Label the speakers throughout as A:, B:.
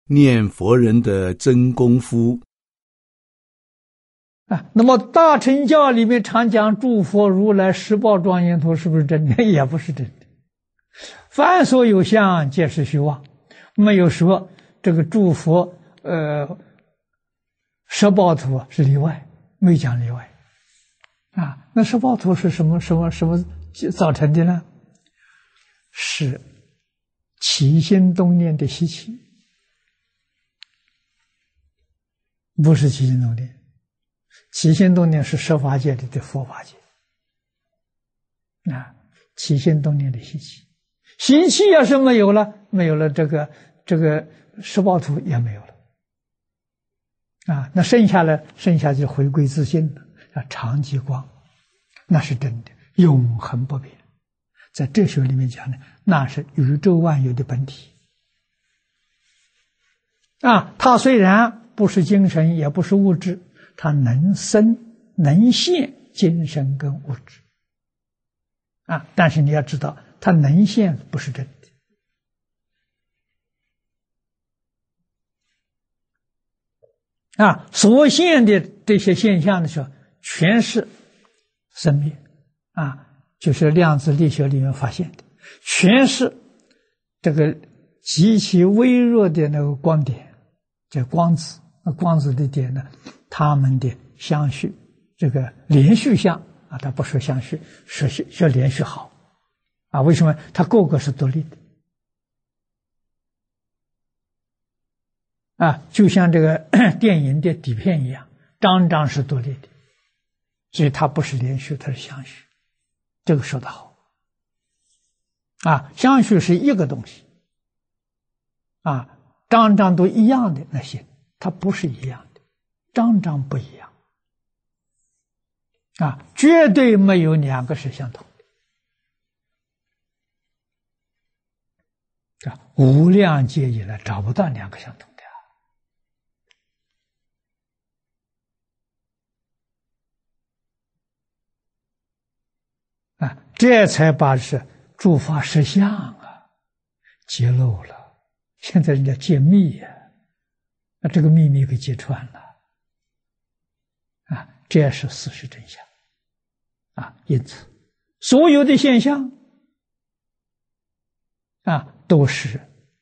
A: 念佛人的真功夫。
B: 那么大乘教里面常讲诸佛如来十报庄严图，是不是真的？也不是真的。凡所有相，皆是虚妄。没有说这个诸佛十报图是例外，没讲例外。那十报图是什么造成的呢？是起心动念的习气，不是起心动念。起心动念是十法界里的佛法界，起心动念的习气，习气要是没有了，这个十报图也没有了，那剩下就回归自性了，常寂光，那是真的，永恒不变。在哲学里面讲呢，那是宇宙万有的本体，它虽然不是精神，也不是物质。它能生能现精神跟物质，但是你要知道，它能现不是真的，所现的这些现象的时候，全是生灭，就是量子力学里面发现的，全是这个极其微弱的那个光点，叫光子，光子的点呢。他们的相续，这个连续相它不说相续，说连续好为什么？它个个是独立的就像这个电影的底片一样，张张是独立的，所以它不是连续，它是相续。这个说得好相续是一个东西张张都一样的那些，它不是一样的。张张不一样绝对没有两个是相同的无量劫以来找不到两个相同的这才把是诸法实相揭露了。现在人家揭密那这个秘密给揭穿了这是事实真相因此所有的现象都是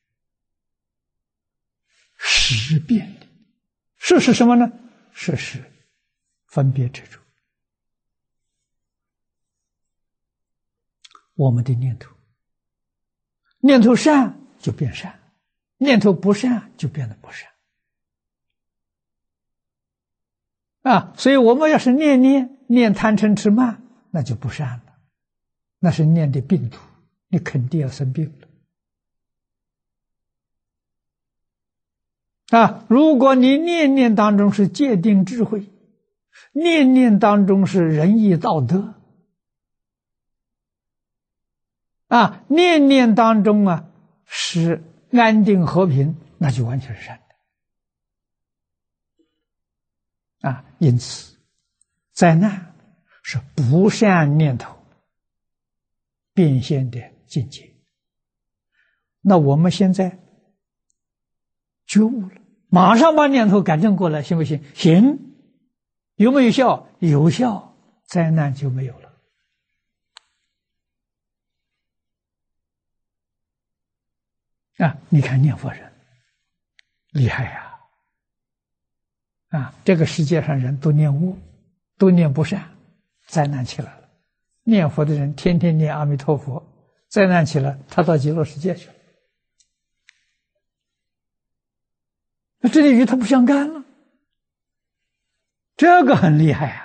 B: 识变的。识是什么呢？识是分别执着。我们的念头，念头善就变善，念头不善就变得不善所以我们要是念贪嗔痴慢，那就不善了，那是念的病毒，你肯定要生病了如果你念念当中是戒定智慧，念念当中是仁义道德念念当中是安定和平，那就完全是善因此灾难是不善念头变现的境界。那我们现在觉悟了，马上把念头改正过来，行不行？行。有没有效？有效，灾难就没有了你看念佛人厉害这个世界上人都念恶，都念不善，灾难起来了。念佛的人天天念阿弥陀佛，灾难起来他到极乐世界去了，那这里与他不相干了，这个很厉害